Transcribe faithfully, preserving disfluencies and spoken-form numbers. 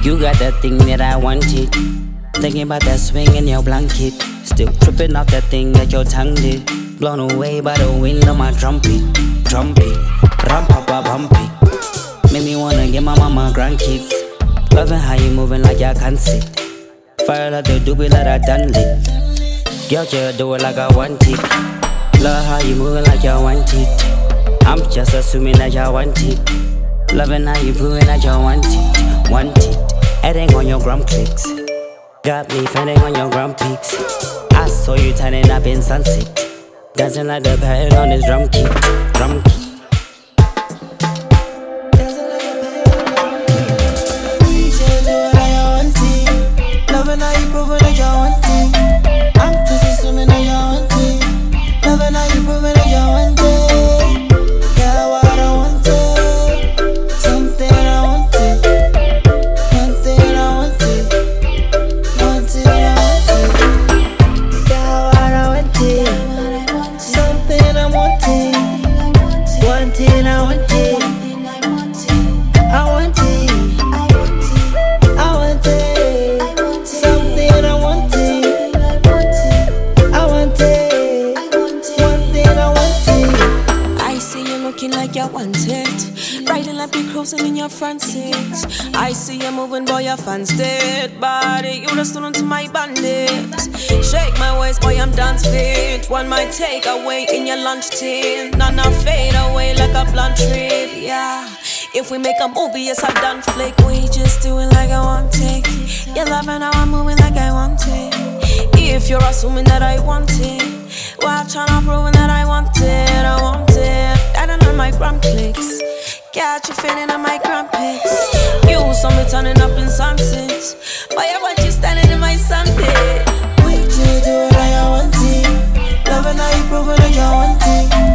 You got that thing that I wanted. Thinking about that swing in your blanket. Still tripping off that thing that your tongue did. Blown away by the wind of my trumpet. Trumpet, ram pa pa bumpy. Make me wanna get my mama grandkids. Loving how you moving like you can't sit. Fire like the doobie like I done lit. Girl, you do it like I want it. Love how you moving like you want it. I'm just assuming that you want it. Loving how you proving that you want it. Want it. Heading on your gram clicks. Got me fending on your gram peaks. I saw you turning up in sunset. Dancing like the pedal on this drum kit. Drum kit. Loving how you proving that you want it. I'm just assuming that you want it. Loving how you proving that you want it. Got what I want it. Something I want it. One thing I want it. One thing I want it. Got what I want it. Something I want it. One thing I want it. I want it. Like you want it. Riding like we cruising in your front seat. I see you moving, boy, your fans dead. Body, you just stood onto my bandit. Shake my waist, boy, I'm dance fit. One might take away in your lunch tin. None are fade away like a blunt trip, yeah. If we make a movie, yes, I've done flick. We just do it like I want it. You're loving how I'm moving like I want it. If you're assuming that I want it, well, tryna prove that I want it, I want it. I don't know my gram clicks. Got you feeling on my gram pics. You saw me turning up in sunsets. Why I want you standing in my sunset? Wait till you do it like I want it. Loving how you proving that you want it.